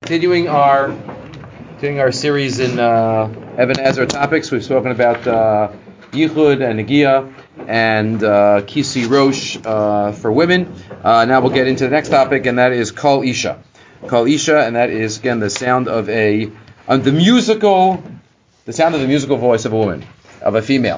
Continuing our series in Even HaEzer topics. We've spoken about Yichud and Nagia and Kisi Rosh for women. Now we'll get into the next topic, and that is Kol Isha. Kol Isha, and that is again the sound of the musical voice of a woman, of a female.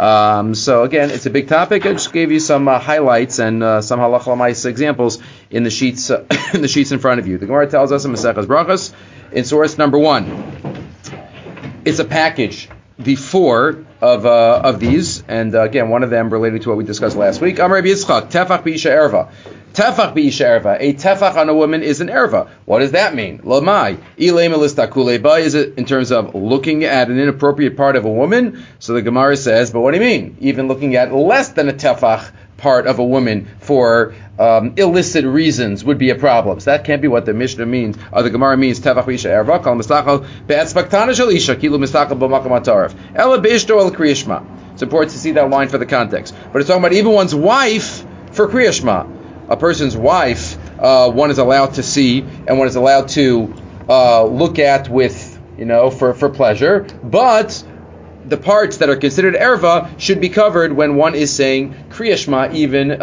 So again, it's a big topic. I just gave you some highlights and some halacha l'maisa examples in the sheets in front of you. The Gemara tells us in Maseches Brachos, in source number 1, it's a package, the 4 of these, and again, one of them related to what we discussed last week. Amar Rabbi Yitzchak, tefach b'isha erva. Tefach b'isha erva. A tefach on a woman is an erva. What does that mean? Lamai. Ilema listakule ba. Is it in terms of looking at an inappropriate part of a woman? So the Gemara says, but what do you mean? Even looking at less than a tefach part of a woman for illicit reasons would be a problem. So that can't be what the Mishnah means, or the Gemara means. Tefach b'isha erva. Kol mistachal be'etzpaktana shel isha kilu mistachal b'makam atarif. Ela b'ishto el kriyashma. It's important to see that line for the context. But it's talking about even one's wife for kriyashma. A person's wife, one is allowed to see and one is allowed to look at with, for pleasure. But the parts that are considered erva should be covered when one is saying kriyashma, even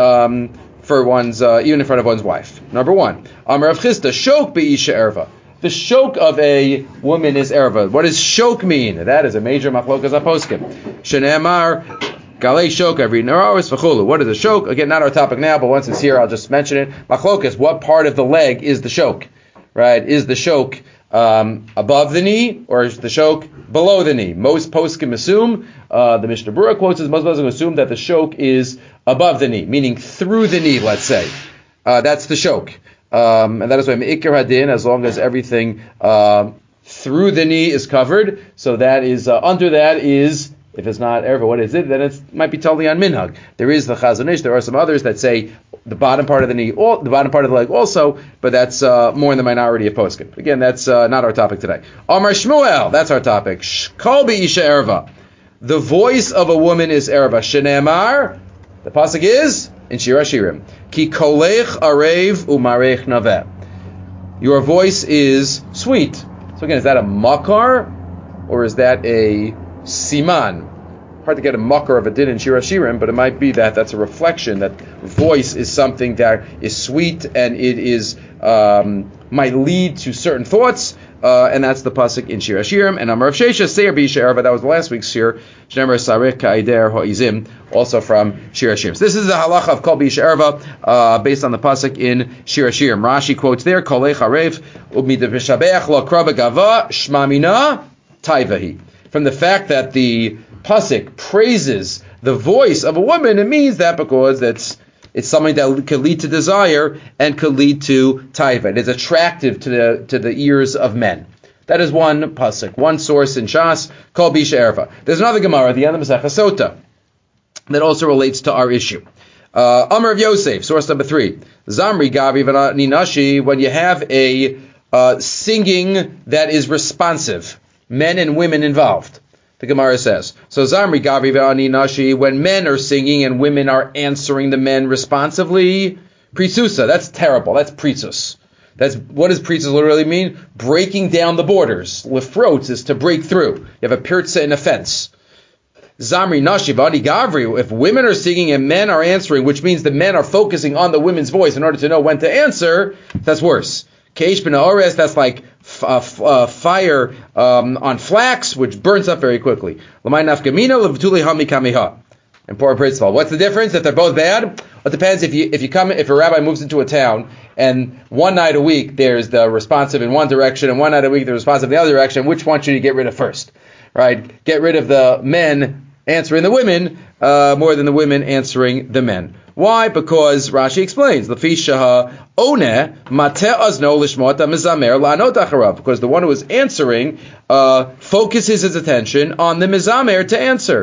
for one's, even in front of one's wife. Number 1, Amar Rav Chisda, shok be'isha erva. The shok of a woman is erva. What does shok mean? That is a major machlokas aposkim. Shene'emar Galei shok every naros v'chulu. What is a shok? Again, not our topic now, but once it's here, I'll just mention it. Machlokas, what part of the leg is the shok? Right? Is the shok above the knee, or is the shok below the knee? Most poskim assume, the Mishnah Berurah quotes as most poskim assume that the shok is above the knee, meaning through the knee, let's say. That's the shok. And that is why me'ikar hadin, as long as everything through the knee is covered. So that is, under that is, if it's not erva, what is it? Then it might be totally on minhag. There is the Chazon Ish. There are some others that say the bottom part of the knee, the bottom part of the leg also, but that's more in the minority of poskim. Again, that's not our topic today. Amar Shmuel, that's our topic. Kol b'isha erva. The voice of a woman is erva. Shene'emar, the pasuk is in Shir HaShirim. Ki kolech arev umarech naveh. Your voice is sweet. So again, is that a makar or is that a siman? Hard to get a makar of a din in Shir HaShirim, but it might be that that's a reflection that voice is something that is sweet and it is might lead to certain thoughts, and that's the pasuk in Shir HaShirim. And Amar Rav Shesha Seir b'isha erva, that was last week's shir. Shneimar sarich ka'eder ha'izim, also from Shir HaShirim. So this is the halacha of Kol b'isha erva, based on the pasuk in Shir HaShirim. Rashi quotes there, Kolei charev u'mid v'shabeach lo krava gava shmamina taivahi. From the fact that the pasuk praises the voice of a woman, it means that because it's something that could lead to desire and could lead to taiva. It is attractive to the ears of men. That is one pasuk, one source in Shas, Kol b'isha erva. There's another Gemara at the end of Maseches Sota that also relates to our issue. Amar of Yosef, source number 3. Zamri gavi v'ninashi, when you have a singing that is responsive, men and women involved. The Gemara says, so Zamri Gavi Ve'ani Nashi, when men are singing and women are answering the men responsively, Pritzusa, that's terrible, that's Pritzus. What does Pritzus literally mean? Breaking down the borders. Lefrotz is to break through. You have a pirtza in a fence. Zamri Nashi V'ani Gavri, if women are singing and men are answering, which means the men are focusing on the women's voice in order to know when to answer, that's worse. Keish ben Ores, that's like fire on flax, which burns up very quickly. Important principle. What's the difference if they're both bad? Well, it depends if a rabbi moves into a town and one night a week there's the responsive in one direction and one night a week the responsive in the other direction. Which one should you get rid of first? Right? Get rid of the men answering the women more than the women answering the men. Why? Because Rashi explains, because the one who is answering focuses his attention on the mizamer to answer.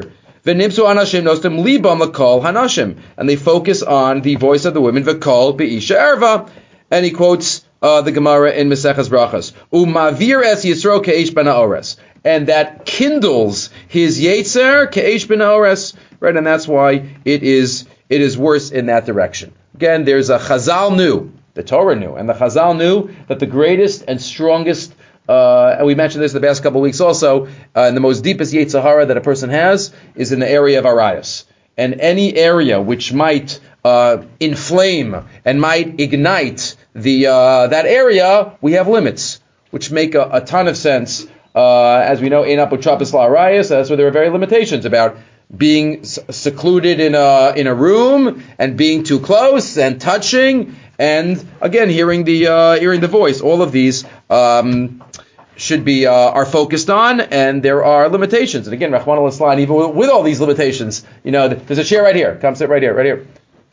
And they focus on the voice of the women, v'kol b'isha erva. And he quotes the Gemara in Maseches Brachos, Umavir es Yisro ke'esh ben ha'ores, and that kindles his yetzer ke'esh ben ha'ores, right? And that's why it is worse in that direction. Again, there's a Chazal knew The Torah knew, and the Chazal knew that the greatest and strongest, and we mentioned this the past couple of weeks also, and the most deepest Yetzer Hara that a person has is in the area of Arayos. And any area which might inflame and might ignite that area, we have limits, which make a ton of sense. As we know, in Apotrapis La'arayos, that's where there are very limitations about being secluded in a room and being too close and touching and again hearing the voice. All of these should be are focused on, and there are limitations. And again, Rahman al-Islam, even with all these limitations, there's a chair right here. Come sit right here.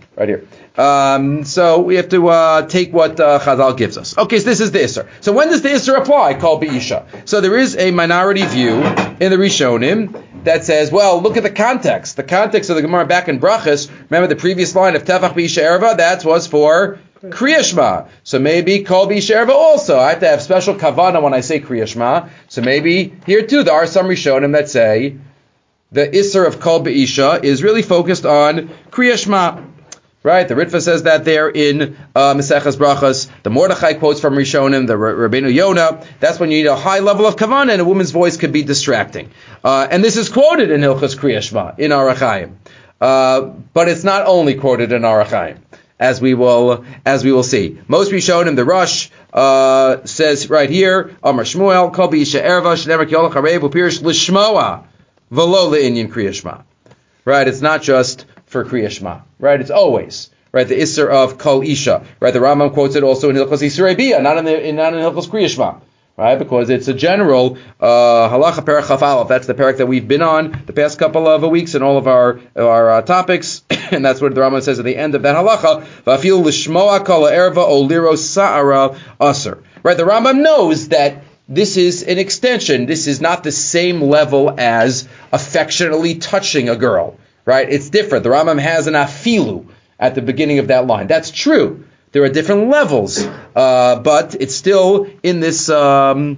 So we have to take what Chazal gives us. Okay, so this is the Isser. So when does the Isser apply? Called Be'isha. So there is a minority view in the Rishonim that says, well, look at the context. The context of the Gemara back in Brachas, remember the previous line of Tefach Be'isha Erva, that was for Kriya Shema. So maybe Kol Be'isha Erva also. I have to have special kavana when I say Kriya Shema. So maybe here too, there are some Rishonim that say the Isser of Kol Be'isha is really focused on Kriya Shema. Right, the Ritva says that there in Maseches Brachas. The Mordechai quotes from Rishonim, the Rabbeinu Yonah. That's when you need a high level of kavanah, and a woman's voice could be distracting. And this is quoted in Hilchos Kriya Shema in Orach Chaim, but it's not only quoted in Orach Chaim, as we will see. Most Rishonim, the Rush says right here, Amar Shmuel, Kol Be'isha Erva, Shnever Ki Olach Harev Upirish Lishmoa V'lo Le'inyan Kriya Shema. Right, it's not just for Kriya Shema, right? It's always, right, the Isser of Kol Isha, right? The Rambam quotes it also in Hilchos Isurei Bia, not in Hilchos Kriya Shema, right? Because it's a general Halacha Perek Chaf Aleph. That's the Perek that we've been on the past couple of weeks in all of our topics, and that's what the Rambam says at the end of that Halacha. Va'afil l'shmoa kol ha'erva o liro sa'ara aser. Right? The Rambam knows that this is an extension. This is not the same level as affectionately touching a girl. Right? It's different. The Rambam has an afilu at the beginning of that line. That's true. There are different levels, but it's still in this world.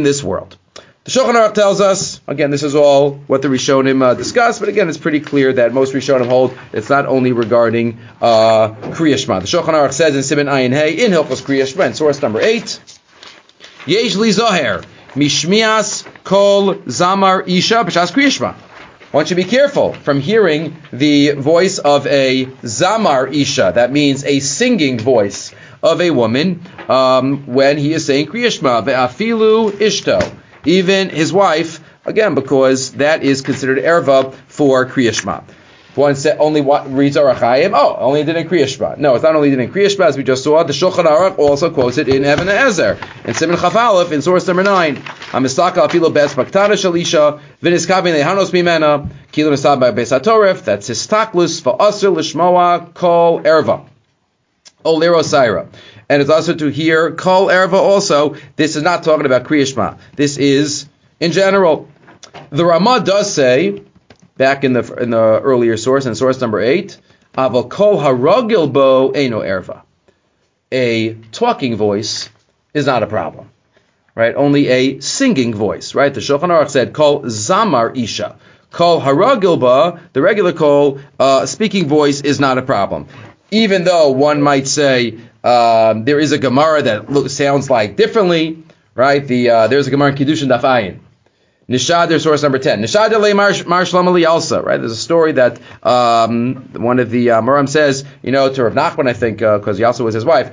The Shulchan Aruch tells us, again, this is all what the Rishonim discuss, but again, it's pretty clear that most Rishonim hold it's not only regarding Kriya Shema. The Shulchan Aruch says in Siman Ayin Hey, in Hilchos Kriya Shema, in source number 8, Yesh li zoher, mishmias kol zamar isha b'shas Kriya Shema. One should be careful from hearing the voice of a zamar isha, that means a singing voice of a woman, when he is saying Kriya Shema, ve'afilu ishto, even his wife, again, because that is considered erva for Kriya Shema. One said only reads Orach Chaim. Only did in Kriya Shema. No, it's not only did in Kriya Shema, as we just saw. The Shulchan Aruch also quotes it in Even HaEzer, in Siman Chaf Aleph, in source number 9. Amistaka afilo bes baktana shalisha v'niskabin lehanos mimena kilo nisab beis hatoref. That's his taklus va'aser lishmoa kol erva olero saira. And it's also to hear kol erva also. This is not talking about Kriya Shema. This is in general. The Ramah does say, back in the earlier source, in source number 8, Aval kol haragil bo eino erva. A talking voice is not a problem, right? Only a singing voice, right? The Shulchan Aruch said kol zamar isha. Kol haragil ba, the regular kol, speaking voice is not a problem. Even though one might say there is a Gemara that sounds like differently, right? There's a Gemara in Kiddushin Daf Ayin. Nishad, there's source number 10. Nishad le Mar Shlomo li also, right? There's a story that one of the Moram says, to Rav Nachman, I think, because he also was his wife.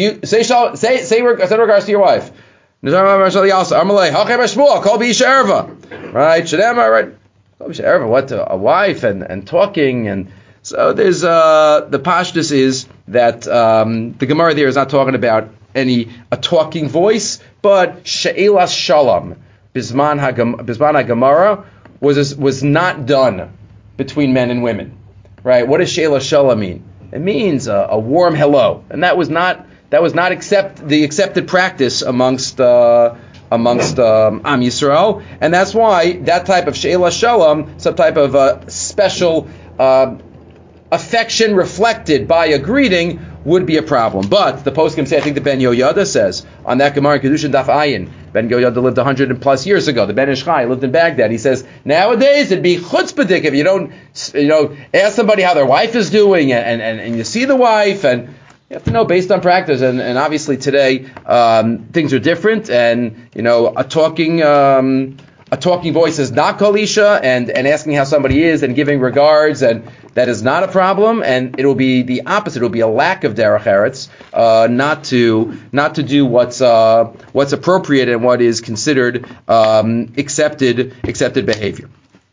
Say regards to your wife. Nishad li also. Amalei hachem Shmuel kol b'isha erva, right? Shadema, right? Kol b'isha erva. What a wife and talking, and so there's the pashtus is that the Gemara there is not talking about a talking voice, but she'elas shalom. Bisman HaGemara was not done between men and women, right? What does Sheila Shala mean? It means a warm hello, and that was not the accepted practice amongst Am Yisrael, and that's why that type of Sheila Shalom, some type of special affection reflected by a greeting, would be a problem. But the poskim say, I think the Ben Yoyada says on that Gemara in Kedushin Daf Ayin. Ben Yoyada lived 100 plus years ago. The Ben Ish Chai lived in Baghdad. He says nowadays it'd be chutzpahdik if you don't, ask somebody how their wife is doing, and you see the wife, and You have to know based on practice, and obviously today things are different, and a talking voice is not kol isha, and asking how somebody is and giving regards, and that is not a problem, and it will be the opposite. It will be a lack of derech eretz, not to do what's appropriate and what is considered accepted behavior.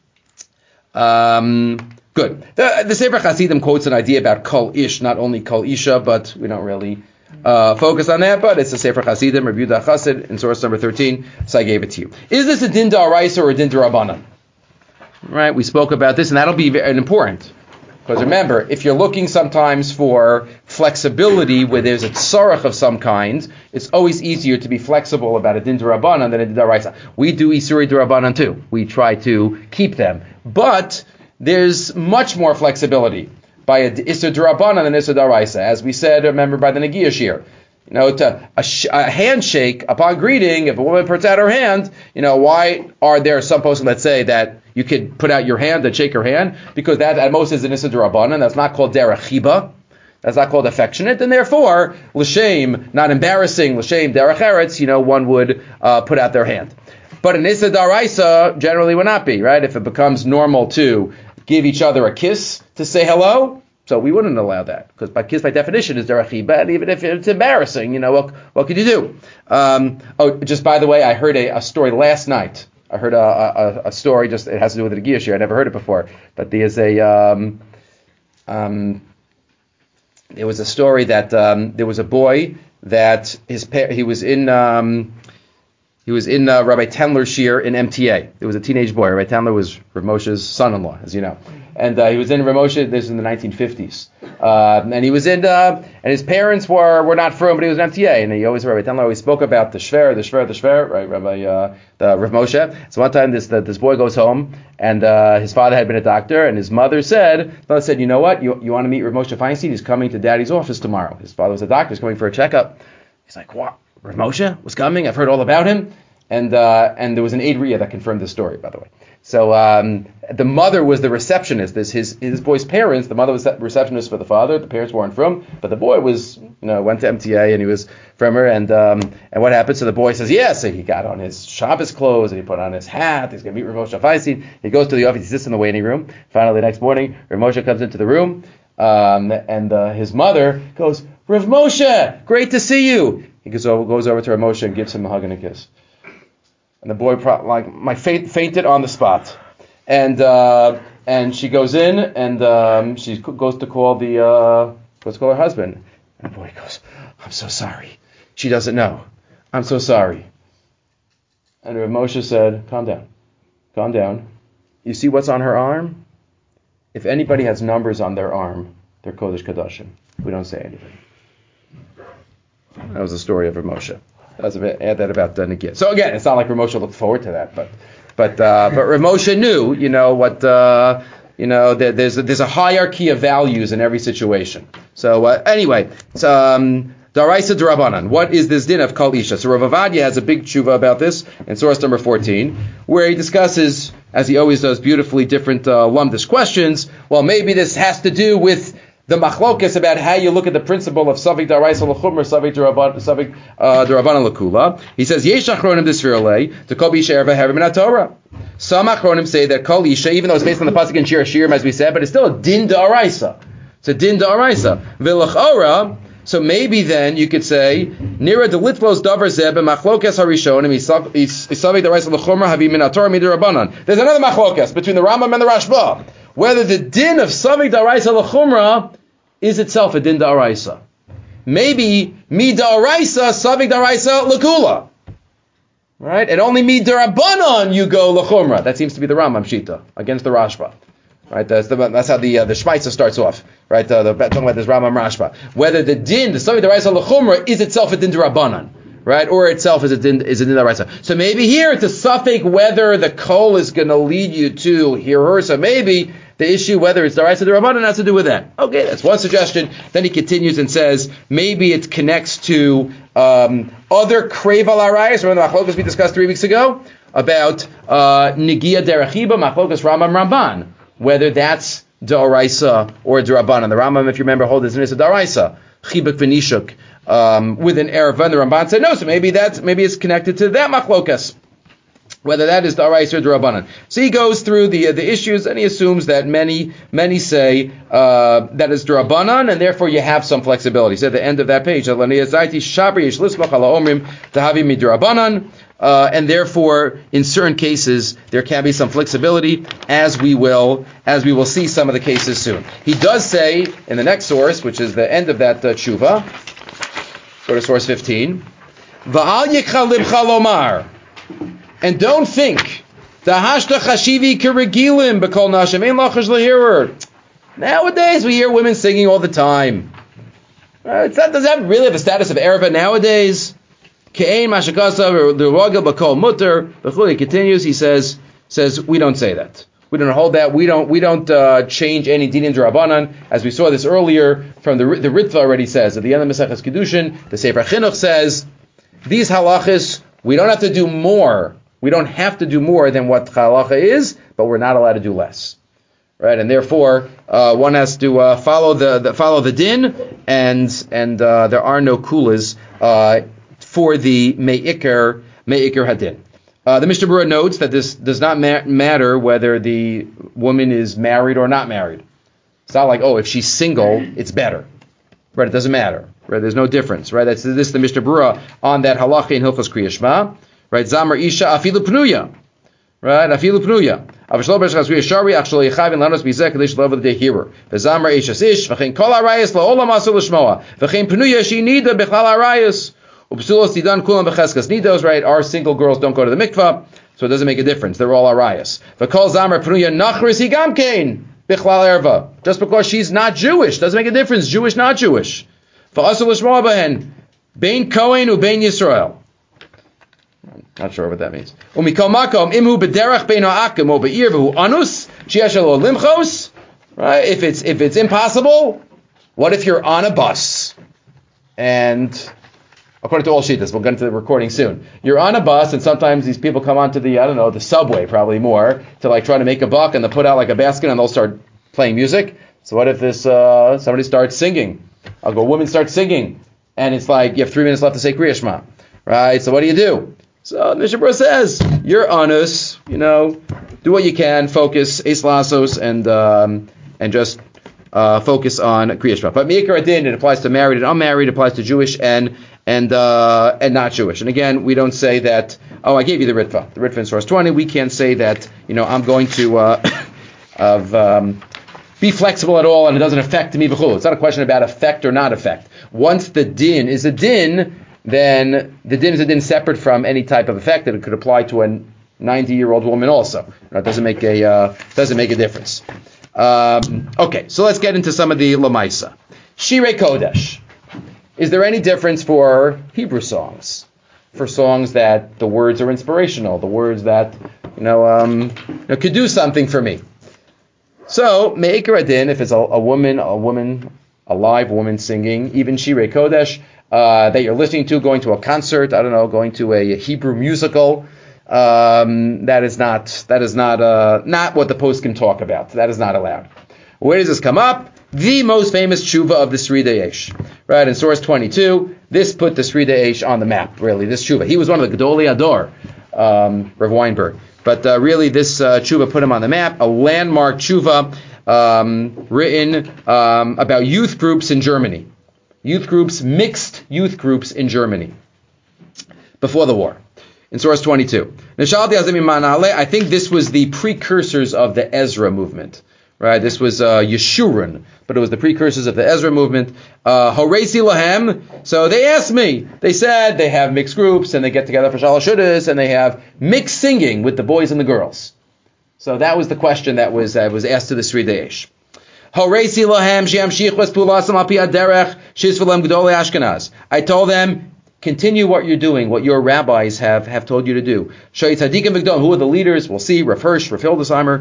Good. The Sefer Hasidim quotes an idea about kol ish, not only kol isha, but we don't really focus on that, but it's the Sefer Hasidim, Rabbi Yehuda Chassid, in source number 13, so I gave it to you. Is this a din d'oraisa or a din d'Rabbanan? Right, we spoke about this, and that'll be very important. Because remember, if you're looking sometimes for flexibility where there's a tzarech of some kind, it's always easier to be flexible about a din d'Rabbanan than a din d'oraisa. We do isuri d'Rabbanan too. We try to keep them. But there's much more flexibility by a isur d'Rabbanan than isur d'oraisa. As we said, remember, by the Negiah Shir. A handshake upon greeting, if a woman puts out her hand, why are there some poskim that say that you could put out your hand and shake her hand? Because that at most is an isur d'Rabbanan. That's not called derech chiba. That's not called affectionate, and therefore, l'shem, not embarrassing, l'shem derech eretz, one would put out their hand. But an isur d'oraisa generally would not be, right? If it becomes normal to give each other a kiss to say hello, so we wouldn't allow that, because by kiss by definition is derech chiba, and even if it's embarrassing, what could you do? Just by the way, I heard a story last night. I heard a story, just it has to do with the Negiah Shir. I never heard it before, but there's there was a story that there was a boy that he was in Rabbi Tendler's shir in MTA. It was a teenage boy. Rabbi Tendler was Rav Moshe's son-in-law, as you know. And he was in Rav Moshe, this is in the 1950s. And he was in, and his parents were not from, but he was in MTA. And Rabbi Tendler always spoke about the shver, right, Rav Moshe. So one time this boy goes home, and his father had been a doctor, and his mother said, you know what, you want to meet Rav Moshe Feinstein? He's coming to Daddy's office tomorrow. His father was a doctor, he's coming for a checkup. He's like, what? Rav Moshe was coming? I've heard all about him. And there was an Eid Riyah that confirmed this story, by the way. So the mother was the receptionist. His boy's parents, the mother was the receptionist for the father. The parents weren't from, but the boy was, went to MTA and he was from her. And what happened? So the boy says, yes. So he got on his Shabbos clothes and he put on his hat. He's going to meet Rav Moshe Feinstein. He goes to the office. He sits in the waiting room. Finally, the next morning, Rav Moshe comes into the room, and his mother goes, Rav Moshe, great to see you. He goes over to Rav Moshe and gives him a hug and a kiss. And the boy fainted on the spot, and she goes in and she goes to call her husband, and the boy goes, I'm so sorry. She doesn't know. I'm so sorry. And Rav Moshe said, calm down. You see what's on her arm? If anybody has numbers on their arm, they're Kodesh Kodashim. We don't say anything. That was the story of Rav Moshe. Add that about Negiah. So again, it's not like Rav Moshe looked forward to that, but Rav Moshe knew, there's a hierarchy of values in every situation. So anyway, it's Daraisa D'Rabbanan. What is this din of Kol Isha? So Rav Avadia has a big tshuva about this in source number 14, where he discusses, as he always does, beautifully different lumdish questions. Well, maybe this has to do with the machlokas about how you look at the principle of Savik Daraisa L'chumra, Savik D'Rabbanan L'kula. He says, Yesh achronim d'svirlei, to Kol Isha erva herim in Torah. Some achronim say that Kol Isha, even though it's based on the pasuk in Shir Hashirim, as we said, but it's still a din d'Araisa. It's a din d'Araisa. V'lachora, so maybe then you could say, Nira de Litvos davar zeh b'machlokas harishonim, Savik Daraisa L'chumra, havim min Torah mid'Rabbanan. There's another machlokas between the Rambam and the Rashba, whether the din of Savik Daraisa L'chumra is itself a din da'araisa. Maybe mi da'araisa, savik da'araisa l'kula. Right? And only mi da'rabanan you go l'chumra. That seems to be the Rambam Shita against the Rashba. Right? That's how the Shmaitza starts off. Right? Talking about this Rambam Rashba. Whether the din, the savik da'araisa l'chumra, is itself a din da'rabanan. Right? Or itself is a din da'araisa. So maybe here it's a suffix whether the kol is going to lead you to hear her. So maybe the issue, whether it's Daraisa D'Rabbanan, has to do with that. Okay, that's one suggestion. Then he continues and says, maybe it connects to other Kreival Arayas, remember the Machlokas we discussed 3 weeks ago, about Negiah Derech Chiba, Machlokas Rambam Ramban, whether that's D'Araisa or D'Rabbanan. The Rambam, if you remember, holds this as a D'Araisa. chibuk v'nishuk with an Erev, and the Ramban said no, so maybe it's connected to that machlokas, whether that is the Arais or the Rabbanan. So he goes through the issues, and he assumes that many say that is the Rabbanan, and therefore you have some flexibility. So at the end of that page, and therefore in certain cases there can be some flexibility, as we will see some of the cases soon. He does say in the next source, which is the end of that tshuva, go to source 15, Va'al yikcha libcha lomar. And don't think nowadays we hear women singing all the time. Does that really have the status of Ereva nowadays? He continues, he says we don't say that. We don't hold that. We don't change any dinim d'Rabbanan. As we saw this earlier from the Ritva already says at the end of Maseches Kedushin, the Sefer Chinuch says these halachas we don't have to do more. We don't have to do more than what halacha is, but we're not allowed to do less, right? And therefore, one has to follow the din, and there are no kulas for the me'ikr hadin. The Mishnah Berurah notes that this does not matter whether the woman is married or not married. It's not like, if she's single, it's better, right? It doesn't matter, right? There's no difference, right? This is the Mishnah Berurah on that halacha in Hilchos Kriya Shema. Right, Zamar Isha Afilu Pnuya. Right, Afilu Pnuya. Avashlo B'Shachas Kriya Shari Achshlo Yechayv and Lanos Bizek Kedish Love of the Hearer. Zamar Isha Ish V'chein Kol Arayas LaOlam Asul L'Shmoa. V'chein Pnuya She Nida B'Chlal Arayas. Upsulos Tidan Kulam B'Cheskas Nidos. Right, our single girls don't go to the mikvah, so it doesn't make a difference. They're all Arayas. V'Kol Zamar Pnuya Nachris Higam Kain B'Chlal Erva. Just because she's not Jewish doesn't make a difference. Jewish, not Jewish. V'Asul L'Shmoa B'Hen Bein Kohen U'Bein Yisrael. Not sure what that means. Right? If it's impossible, what if you're on a bus? And according to all shittas, we'll get into the recording soon. You're on a bus, and sometimes these people come onto the subway, probably more, to try to make a buck, and they'll put out a basket, and they'll start playing music. So what if this somebody starts singing? A woman starts singing, and it's like you have 3 minutes left to say Kriya Shema, right? So what do? So the Mishnah Berurah says, you're honest, do what you can, focus, Eis Lasos, and just focus on Kriya Shema. But Me'ikar Adin, it applies to married and unmarried, it applies to Jewish and not Jewish. And again, we don't say that, I gave you the Ritva. The Ritva in source 20, we can't say that, I'm going to be flexible at all and it doesn't affect me. It's not a question about effect or not effect. Once the din is a din, then the din is a din separate from any type of effect that it could apply to a 90-year-old woman also. It doesn't make a difference. Okay, so let's get into some of the Lamaisa. Shirei Kodesh. Is there any difference for Hebrew songs? For songs that the words are inspirational, the words that could do something for me. So Me'ikar Adin, if it's a live woman singing, even Shirei Kodesh, that you're listening to, going to a concert, going to a Hebrew musical, that is not what the post can talk about. That is not allowed. Where does this come up? The most famous tshuva of the Sridei Eish. Right, in source 22, this put the Sridei Eish on the map, really, this tshuva. He was one of the Gedolei Ador, Rav Weinberg. But really, this tshuva put him on the map, a landmark tshuva written about youth groups in Germany. Mixed youth groups in Germany before the war. In source 22. I think this was the precursors of the Ezra movement. Right? This was Yeshurun, but it was the precursors of the Ezra movement. Horesi Lahem. So they asked me. They said they have mixed groups and they get together for Shalosh Shudas and they have mixed singing with the boys and the girls. So that was the question that was asked to the Sridei Eish. I told them, continue what you're doing, what your rabbis have told you to do. Who are the leaders? We'll see. Rav Hirsch, Rav Hildesheimer.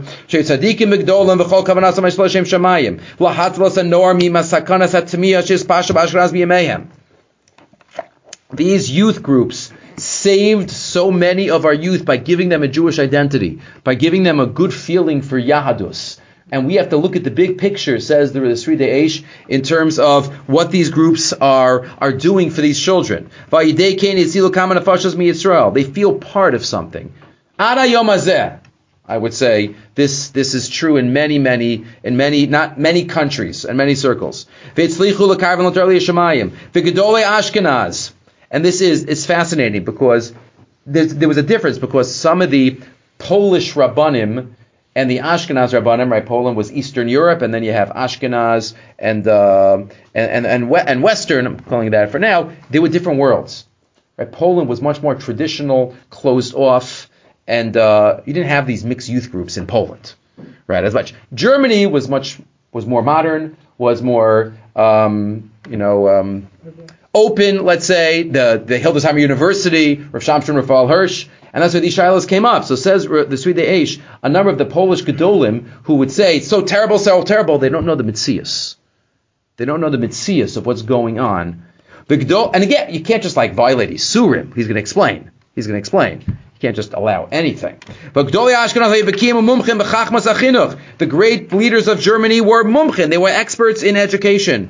These youth groups saved so many of our youth by giving them a Jewish identity, by giving them a good feeling for Yahadus. and we have to look at the big picture, says the Sridei Eish, in terms of what these groups are doing for these children. They feel part of something. Ada Yom Hazeh, I would say this is true in many not many countries and many circles. Ashkenaz, and it's fascinating because there was a difference, because some of the Polish Rabbanim and the Ashkenaz Rabbanim, right? Poland was Eastern Europe, and then you have Ashkenaz and Western. I'm calling it that for now. They were different worlds, right? Poland was much more traditional, closed off, and you didn't have these mixed youth groups in Poland, right? As much. Germany was more modern, was more open. Let's say the Hildesheimer University, Rav Shamshon Raphael Hirsch. And that's where these shilas came up. So says the Sridei Eish, a number of the Polish Gedolim who would say, it's so terrible, they don't know the Metzius. They don't know the Metzius of what's going on. And again, you can't just violate Isurim. He's going to explain. You can't just allow anything. But the great leaders of Germany were mumchin. They were experts in education.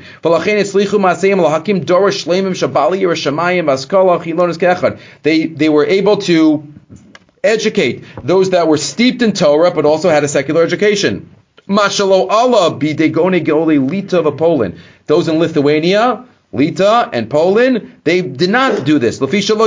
They were able to educate those that were steeped in Torah, but also had a secular education. Mashalo Allah bidegone geoli Lita of Poland. Those in Lithuania, Lita and Poland, they did not do this. He says,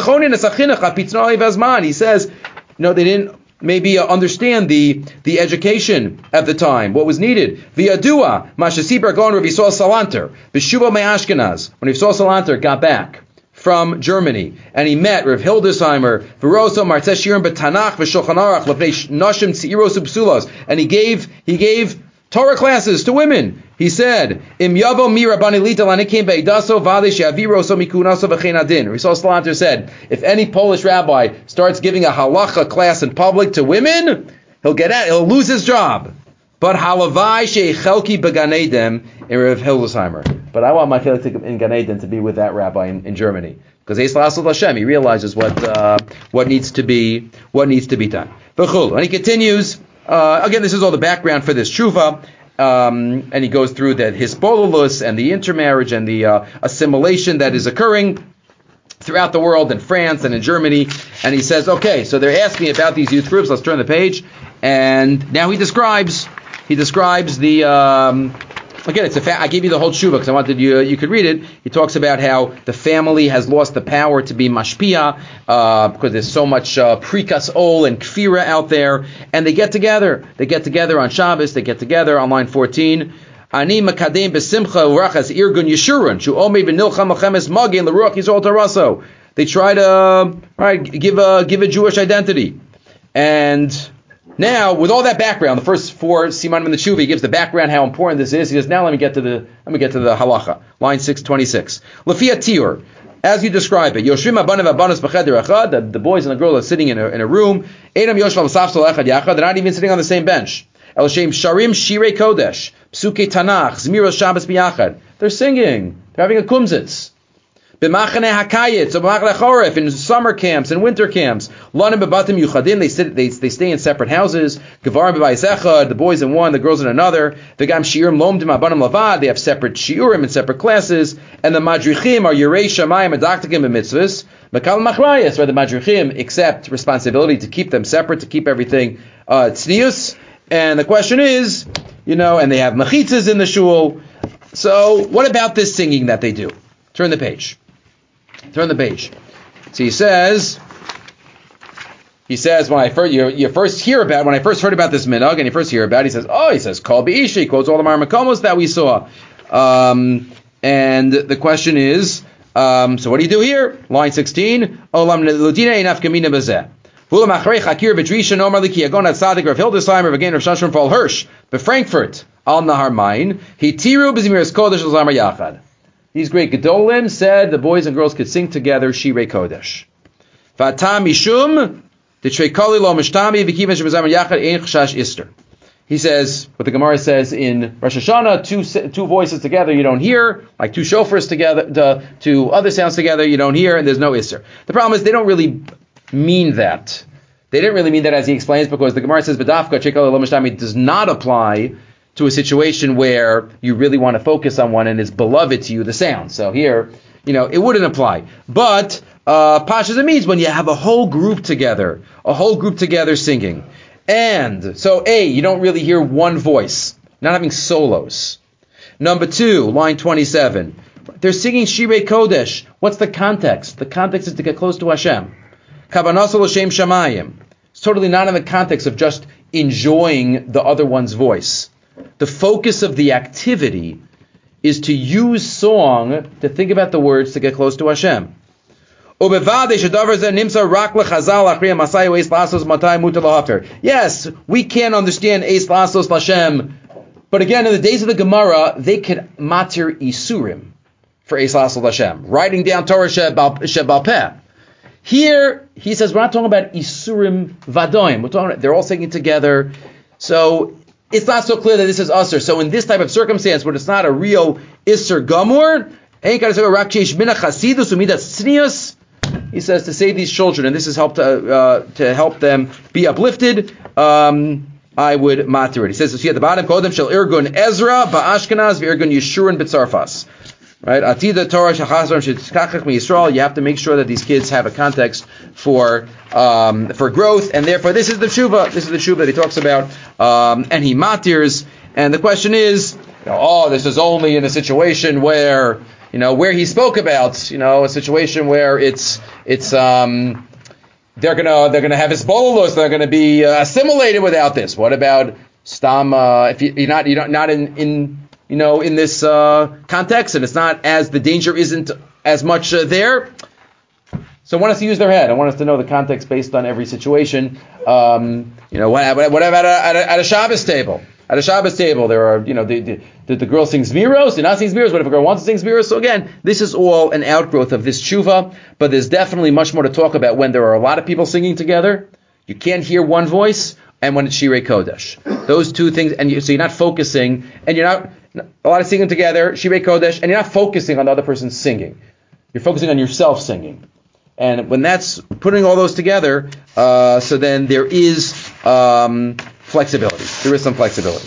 they didn't maybe understand the education at the time, what was needed. V'yadua, Mashasibar Gon Rav Yisrael Salanter, B'shuva Me'ashkenaz, when Rav Yisrael Salanter got back from Germany, and he met Rav Hildesheimer, V'roso Martzeh Shirim B'Tanach V'Shulchan Aruch L'Pnei Nashim Tziros U'Psulos, and he gave Torah classes to women. He said, Im Yavo Mi Rabbani Lita Lanikim Be'idaso V'Adei She'aviroso Mikunaso V'Chein Adin. Rav Yisrael Salanter said, if any Polish rabbi starts giving a halacha class in public to women, he'll lose his job. But halavai she'echelki began Eden in Rav Hildesheimer. But I want my chelik in Gan Eden to be with that rabbi in Germany, because he realizes what needs to be done. And he continues. Again, this is all the background for this tshuva, and he goes through that hisbololus and the intermarriage and the assimilation that is occurring throughout the world, in France and in Germany. And he says, okay, so they're asking about these youth groups. Let's turn the page, and now he describes the. Again, it's a fact. I gave you the whole tshuva because I wanted you could read it. He talks about how the family has lost the power to be mashpia because there's so much prikas ol and kfira out there, and they get together. They get together on Shabbos. They get together on line 14. Ani makadem besimcha urachas irgun yeshurun shu omei v'nilcham malchemes magin l'ruach yisrael taraso. They try to give a Jewish identity. And now, with all that background, the first four simanim in the tshuva, he gives the background how important this is. He says, now let me get to the halacha, line 626. Lafia tiur, as you describe it, yoshvim abanim abanos b'cheder echad, the boys and the girl are sitting in a room. Einam yoshvam safsol echad yachad, they're not even sitting on the same bench. El shem sharim shirei kodesh, psuke tanach, zmiros shabbos biyachad. They're singing. They're having a kumzitz. B'machane hakayitz, or b'machane choref, in summer camps and winter camps. Lanim bebatim yuchadim, they stay in separate houses. Gevarim b'bayis echad, the boys in one, the girls in another. V'gam shiurim lomdim abanim lavad, they have separate shiurim and separate classes. And the madrichim are yirei shamayim adaktikim b'mitzvahs. Mekal machrayas, where the madrichim accept responsibility to keep them separate, to keep everything tznius. And the question is, and they have mechitzas in the shul. So what about this singing that they do? Turn the page. So he says, when I first heard about this minhag, and you first hear about it, he says, Kol B'ishi, quotes all the Marmakomos that we saw. And the question is, so what do you do here? Line 16, Olam Ludina Einaf Kamina Bazeh. Hulam Achrei Chakir V'Drisha Nomar Liki Agon At Sadik Rav Hildesheimer V'Gain Rav Shashon Fall Hirsch B'Frankfurt Al Nahar Main Hitiru B'Zimiras Kodesh Al Zamar Yachad. These great Gedolim said the boys and girls could sing together Shirei Kodesh. V'atam mishum d'trei koli lo mishtami v'kivan shebazamar yachad ein chashash ister. He says, what the Gemara says in Rosh Hashanah, two voices together you don't hear, like two shofars together, two other sounds together you don't hear, and there's no ister. The problem is they don't really mean that. They didn't really mean that as he explains, because the Gemara says B'dafka Chekal Lo does not apply to a situation where you really want to focus on one and is beloved to you, the sound. So here, it wouldn't apply. But Pashas, it means when you have a whole group together singing. And so you don't really hear one voice, not having solos. Number 2, line 27. They're singing Shirei Kodesh. What's the context? The context is to get close to Hashem. Kavanasa l'shem shamayim. It's totally not in the context of just enjoying the other one's voice. The focus of the activity is to use song to think about the words to get close to Hashem. Yes, we can understand Eis Lasos Lashem, but again, in the days of the Gemara, they could matir isurim for Eis Lasos Lashem, writing down Torah Shebal Peh. Here, he says, we're not talking about isurim vadoim. We're talking about, they're all singing together, so it's not so clear that this is usur. So in this type of circumstance, where it's not a real isur gamur, he says to save these children, and this is to help them be uplifted. I would matir it. He says, see at the bottom, Kodem shel Irgun Ezra ba'Ashkenaz v'Irgun Yeshurun b'Tzarfas. Right? Atida Torah shachazram shetzkachach miYisrael. You have to make sure that these kids have a context for growth, and therefore this is the tshuva. This is the tshuva that he talks about, and he matirs. And the question is, this is only in a situation where he spoke about, a situation where it's they're gonna have Hezbollah, they're gonna be assimilated without this. What about stam? If you're not in this context, and it's not as the danger isn't as much there. So I want us to use their head. I want us to know the context based on every situation. What about at a Shabbos table? At a Shabbos table, there are, the girl sing Zmiros, they're not sing Zmiros, what if a girl wants to sing Zmiros? So again, this is all an outgrowth of this tshuva, but there's definitely much more to talk about when there are a lot of people singing together. You can't hear one voice, and when it's Shirei Kodesh. Those two things, so you're not focusing, and you're not, a lot of singing together, Shirei Kodesh, and you're not focusing on the other person singing. You're focusing on yourself singing. And when that's putting all those together, so then there is flexibility. There is some flexibility.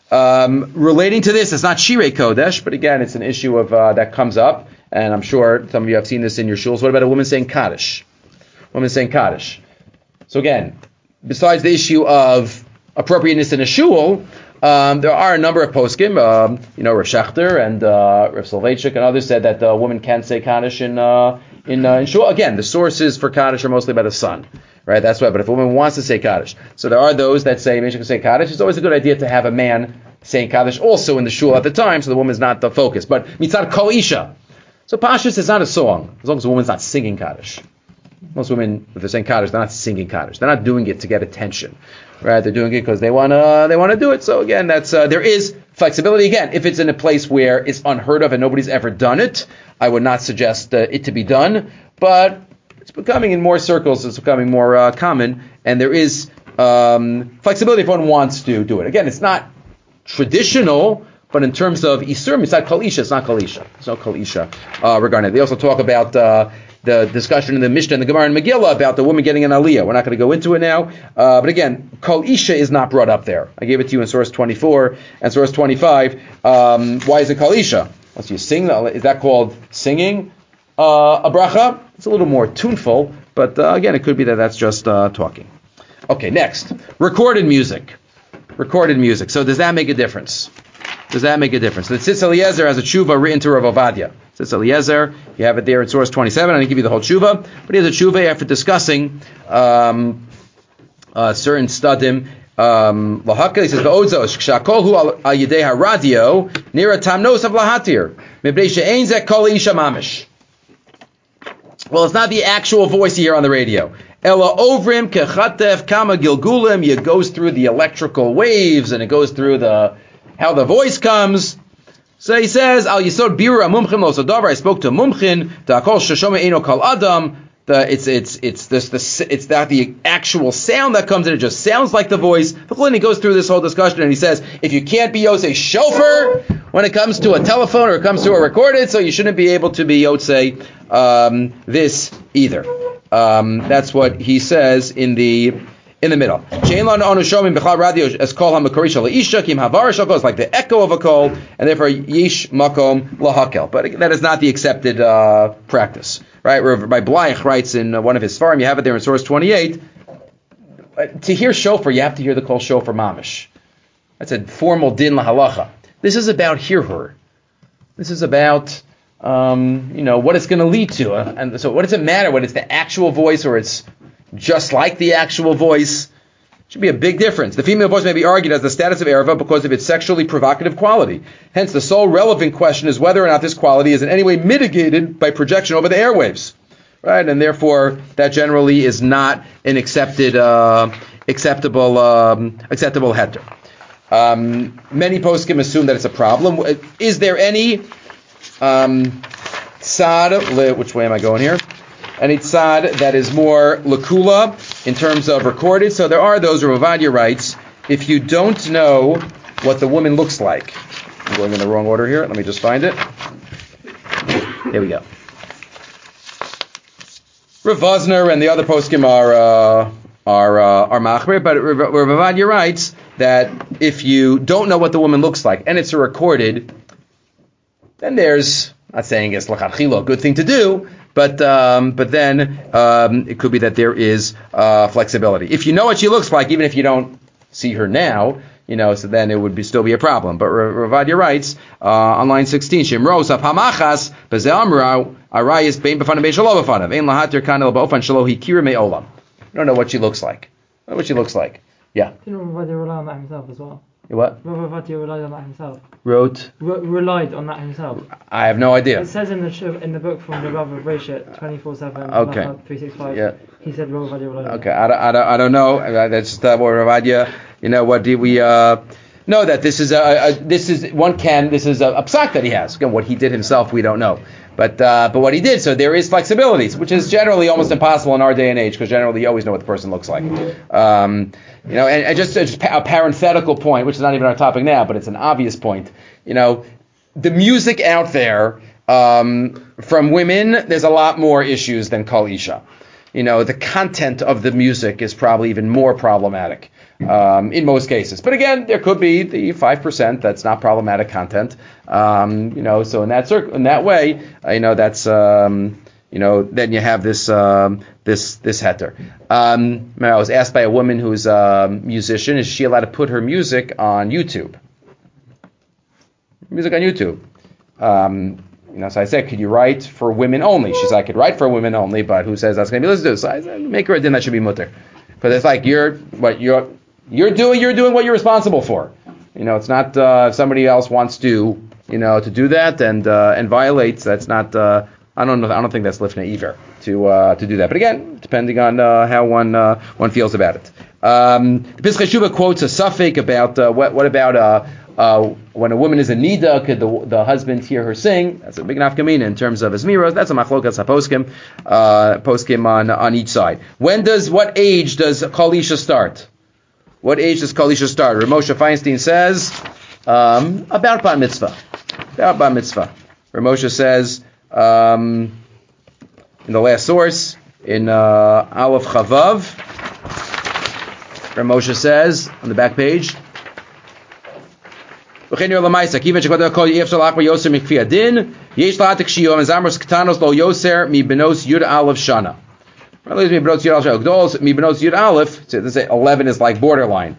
Relating to this, it's not Shirei Kodesh, but again, it's an issue of that comes up, and I'm sure some of you have seen this in your shuls. What about a woman saying Kaddish? Woman saying Kaddish. So again, besides the issue of appropriateness in a shul, there are a number of poskim, Rav Shachter and Rav Soloveitchik and others said that a woman can say Kaddish in shul. Again, the sources for Kaddish are mostly by the sun, right? That's why. But if a woman wants to say Kaddish, so there are those that say maybe she can say Kaddish. It's always a good idea to have a man saying Kaddish also in the shul at the time, so the woman's not the focus. But mitzad kol isha. So Pashtus is not a song, as long as the woman's not singing Kaddish. Most women, if they're saying Kaddish, they're not singing Kaddish. They're not doing it to get attention, right? They're doing it because they want to do it. So again, that's there is flexibility. Again, if it's in a place where it's unheard of and nobody's ever done it, I would not suggest it to be done. But it's becoming in more circles. It's becoming more common, and there is flexibility if one wants to do it. Again, it's not traditional. But in terms of Isur, it's not Kol Isha, it's not Kol Isha. It's not Kol Isha regarding it. They also talk about the discussion in the Mishnah and the Gemara and Megillah about the woman getting an aliyah. We're not going to go into it now. But again, Kol Isha is not brought up there. I gave it to you in source 24 and source 25. Why is it Kol Isha? Once you sing, is that called singing a bracha? It's a little more tuneful, but again, it could be that that's just talking. Okay, next. Recorded music. Recorded music. So does that make a difference? Does that make a difference? The Tzitz Eliezer has a tshuva written to Rav Ovadia. Tzitz Eliezer, you have it there in source 27. I'm going to give you the whole tshuva. But he has a tshuva after discussing certain studim. Lahaka, he says, V'odzos, k'shakol hu al yedei haradio, nira tamnos of lahatir, mibnei she'ein zeh kol isha mamish. Well, it's not the actual voice you hear on the radio. Ela ovrim kechatef kama gilgulim. It goes through the electrical waves, and it goes through how the voice comes. So he says, Al Yisod Biru Mumchin Lo Sodavar. I spoke to Mumchin. Ta'akol Shoshome Eino Kal Adam. It's not the actual sound that comes in. It just sounds like the voice. But then he goes through this whole discussion and he says, if you can't be Yosei Shofar when it comes to a telephone or it comes to a recorded, so you shouldn't be able to be Yosei this either. That's what he says in the middle. It's like the echo of a kol, and therefore yish makom lahakel. But that is not the accepted practice, right? Rabbi Bleich writes in one of his svarim, you have it there in source 28. To hear shofar, you have to hear the kol shofar mamish. That's a formal din lahalacha. This is about hirhur. This is about what it's going to lead to. And so what does it matter whether it's the actual voice or it's just like the actual voice? Should be a big difference. The female voice may be argued as the status of Ereva because of its sexually provocative quality. Hence, the sole relevant question is whether or not this quality is in any way mitigated by projection over the airwaves. Right? And therefore, that generally is not an acceptable heter. Many poskim assume that it's a problem. Is there any tzad, which way am I going here? Any tzad that is more lakula in terms of recorded? So there are those, Rav Ovadia writes, if you don't know what the woman looks like. I'm going in the wrong order here. Let me just find it. Here we go. Rav Vosner and the other poskim are machmir, but Rav Ovadia writes that if you don't know what the woman looks like and it's a recorded, then there's, not saying it's l'chadchila a good thing to do, but then it could be that there is flexibility. If you know what she looks like, even if you don't see her now, so then it would still be a problem. But Rav Ovadia writes on line 16, Shemros ha'pamachas b'ze'amra arayis bein b'fanav bein shelo b'fanav ein lahatir kan el ba'ofan shelo hikira me'olam. You don't know what she looks like. I don't know what she looks like. Yeah. Didn't Rav Ovadia rely on that himself as well? What? Rav Ovadia relied on that himself. Relied on that himself. I have no idea. It says in the book from the Rav of Reishit 24/7. Okay. 365. Yeah. He said Rav Ovadia relied on. Okay. I don't know. That's just what Rav Ovadia. What do we know that this is a psak that he has. Again, what he did himself, we don't know. But what he did, so there is flexibilities, which is generally almost impossible in our day and age, because generally you always know what the person looks like. And just a parenthetical point, which is not even our topic now, but it's an obvious point. The music out there from women, there's a lot more issues than Kol Isha. The content of the music is probably even more problematic in most cases. But again, there could be the 5% that's not problematic content. So in that way, that's then you have this heter. I was asked by a woman who's a musician, is she allowed to put her music on YouTube? Music on YouTube. So I said, could you write for women only? She said, I could write for women only, but who says that's going to be listened to? So I said, make her a din that should be mutter. Because it's like you're doing what you're responsible for. It's not if somebody else wants to do that and violates. That's not. I don't think that's lifnei iver to do that. But again, depending on how one feels about it. The Pischei Shuvah quotes a suffix about what about when a woman is a nida, could the husband hear her sing? That's a big nafkamina in terms of Azmiros. That's a machlokas haposkim, poskim on each side. What age does Kol Isha start? What age does Kol Isha start? Rav Moshe Feinstein says about bat mitzvah. About bat mitzvah. Rav Moshe says in the last source in Aleph Chavav. Rav Moshe says on the back page. Lo yoser mi benos yud aleph shana. Let's say 11 is like borderline.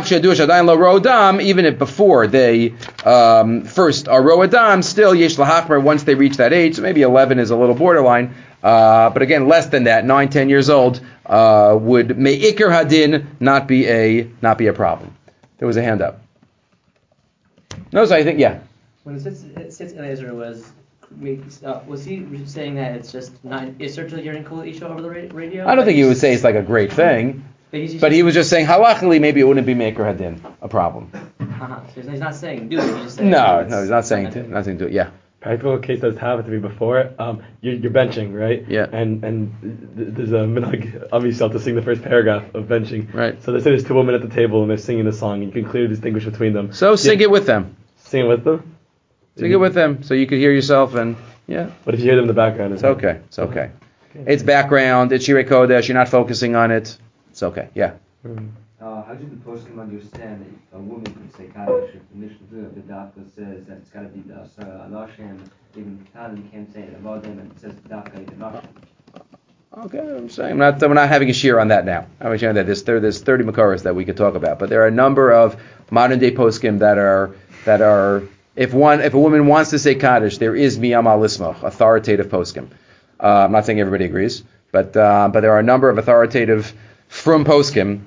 Even if before they first are ro'adam, still yesh lahachmer once they reach that age. So maybe 11 is a little borderline. But again, less than that, 9, 10 years old, would me'ikr hadin not be a problem. There was a hand up. No, so I think, yeah. When it says Eliezer was he saying that it's just not essentially hearing Kol Isha over the radio? I don't think he would say it's like a great thing, but he was just saying halachically maybe it wouldn't be Me'ikr Hadin a problem. So he's not saying do it. He's just saying no, he's not saying nothing to do it. Yeah. Practical case does happen to me before. You're benching, right? Yeah. And there's a minhag of yourself to sing the first paragraph of benching. Right. So they say there's 2 women at the table and they're singing the song. And you can clearly distinguish between them. So sing it with them. Sing it with them. Sing it with them so you could hear yourself and yeah. But if you hear them in the background, it's okay. It's okay. It's background. It's Shirei Kodesh. You're not focusing on it. It's okay. Yeah. How do the poskim understand that a woman can say Kaddish if the Mishnah the Dafka says that it's got to be the Aloshem, even Katanim can't say it about them, and it says Dafka even Aloshem. Okay, I'm saying we're not having a shir on that now. I'm saying that there's 30 Makoros that we could talk about, but there are a number of modern day poskim that are if a woman wants to say Kaddish, there is miyam al ismach, authoritative poskim. I'm not saying everybody agrees, but there are a number of authoritative from poskim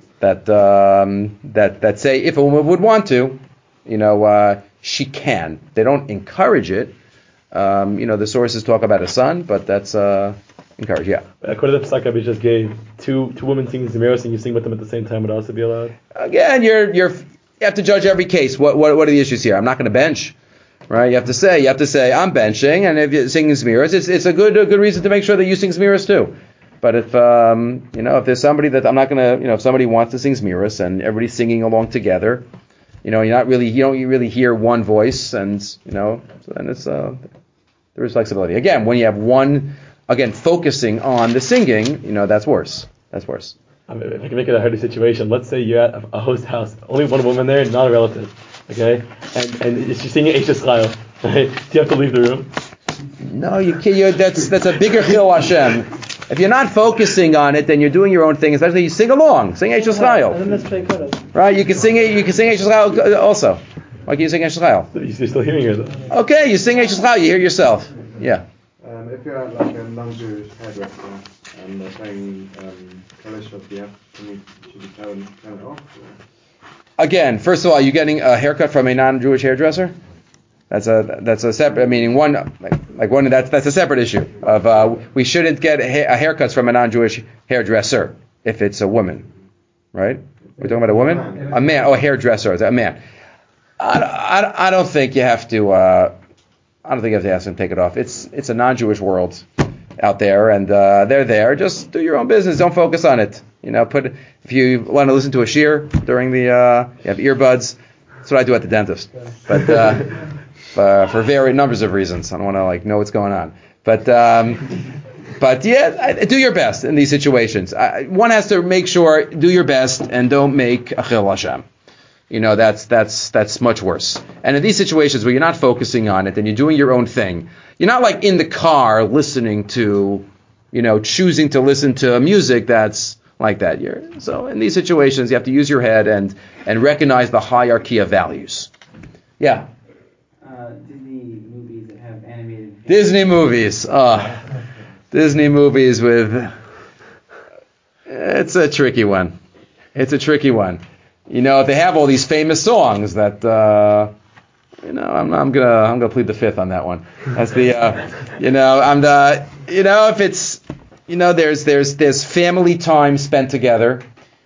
that say if a woman would want to, she can. They don't encourage it. The sources talk about a son, but that's encouraged. Yeah. According to the Pesach we just gave, two women singing Zemiros and you sing with them at the same time would also be allowed. Again, you have to judge every case. What are the issues here? I'm not going to bench. Right, you have to say I'm benching, and if you're singing Zemiros, it's a good reason to make sure that you sing Zemiros too. But if if there's somebody that I'm not gonna, if somebody wants to sing Zemiros and everybody's singing along together, you don't really hear one voice, and so then it's there is flexibility. Again, when you have one focusing on the singing, that's worse. That's worse. I mean, if I can make it a harder situation, let's say you're at a host house, only one woman there, not a relative. Okay, and she's singing Eish Yisrael. Right? Do you have to leave the room? No, you can't. That's a bigger chil Hashem. If you're not focusing on it, then you're doing your own thing. Especially you sing along, sing Eish Yisrael. Right? You can sing it. You can sing Eish Yisrael also. Why can't you sing Eish Yisrael? You're still hearing her though. Okay, you sing Eish Yisrael. You hear yourself. Yeah. If you're at like a non-Jewish hairdresser and they're playing Kalish of the should you turn it off? Again, first of all, you're getting a haircut from a non-Jewish hairdresser. That's a separate. Meaning that's a separate issue. We shouldn't get haircuts from a non-Jewish hairdresser if it's a woman, right? We're talking about a woman, a man. Oh, a hairdresser, a man. I don't think you have to. I don't think you have to ask them to take it off. It's a non-Jewish world out there, and they're there. Just do your own business. Don't focus on it. If you want to listen to a shir during the, you have earbuds. That's what I do at the dentist. But for various numbers of reasons, I don't want to know what's going on. But yeah, do your best in these situations. One has to make sure, do your best, and don't make a chil Hashem. That's much worse. And in these situations where you're not focusing on it and you're doing your own thing, you're not like in the car listening to, choosing to listen to music that's like that. So in these situations, you have to use your head and recognize the hierarchy of values. Yeah. Disney movies that have animated. Disney movies. Disney movies with. It's a tricky one. If they have all these famous songs that, I'm gonna plead the fifth on that one. That's the, if it's, there's family time spent together.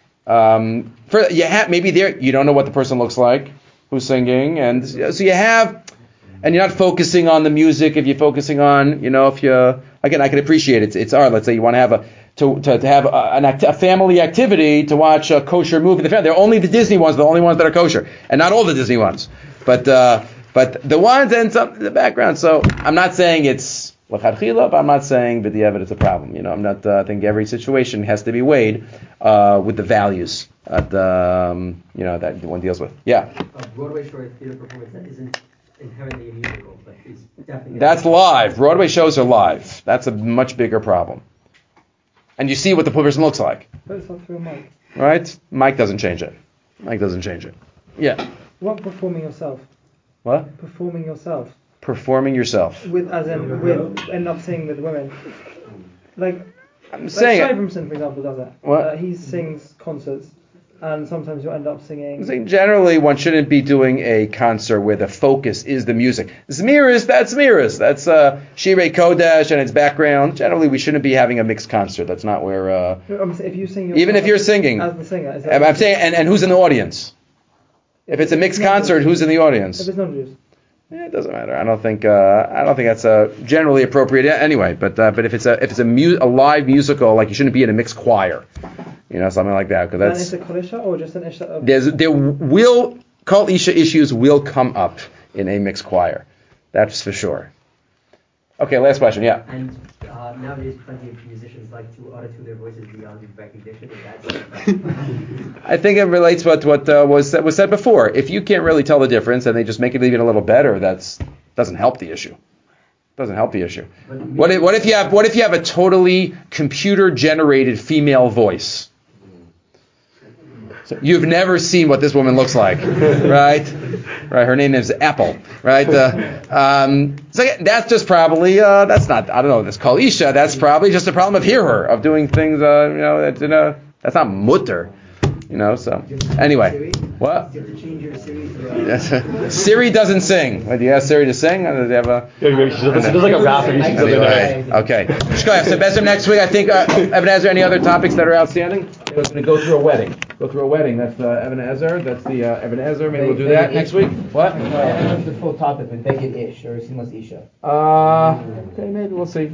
Maybe you don't know what the person looks like who's singing, and so and you're not focusing on the music. If you're focusing on, I can appreciate it. It's art. Let's say you want to have to have a family activity to watch a kosher movie. They're only the Disney ones, the only ones that are kosher, and not all the Disney ones, but the ones and some in the background. So I'm not saying it's l'chadchila, but I'm not saying b'diavad it's a problem. I'm not. I think every situation has to be weighed with the values that one deals with. Yeah. Broadway show theater performance that isn't inherently a musical, but is definitely. That's live. Broadway shows are live. That's a much bigger problem. And you see what the person looks like. But it's not through a mic. Right? Mic doesn't change it. Yeah. What performing yourself? What? Performing yourself. Performing yourself. With end up singing with women. I'm saying. Shai Brimson, for example, does that. What? He sings concerts, and sometimes you'll end up singing. I'm saying generally one shouldn't be doing a concert where the focus is the music. Zemiros, that's Shirei Kodesh and its background. Generally, we shouldn't be having a mixed concert. That's not where. If you sing even if you're singing, as the singer, I'm saying, and who's in the audience? If it's a mixed concert, who's in the audience? If it's not Jews. It doesn't matter. I don't think that's generally appropriate anyway. But if it's a live musical, you shouldn't be in a mixed choir, something like that. Because that's. And it's a kol isha or just an isha? There will kol isha issues will come up in a mixed choir. That's for sure. Okay, last question. Yeah. And nowadays, plenty of musicians like to auto-tune their voices beyond recognition. Is that I think it relates to what was said before. If you can't really tell the difference and they just make it even a little better, that doesn't help the issue. Doesn't help the issue. What if you have a totally computer generated female voice? So you've never seen what this woman looks like, right? Right. Her name is Apple, right? So that's just probably that's not, I don't know, this called Isha. That's probably just a problem of hearer, of doing things, that's not mutter. So anyway, what? Siri doesn't sing. Wait, do you ask Siri to sing? Does he have a? She does like a rap. Anyway, okay. So Bezim next week. I think Evan Ezer. Any other topics that are outstanding? We're going to go through a wedding. That's Evan Ezer. That's the Evan Ezer. Maybe we'll do that next week. What? The full topic with Beged Ish or Simas Isha. Okay, maybe we'll see.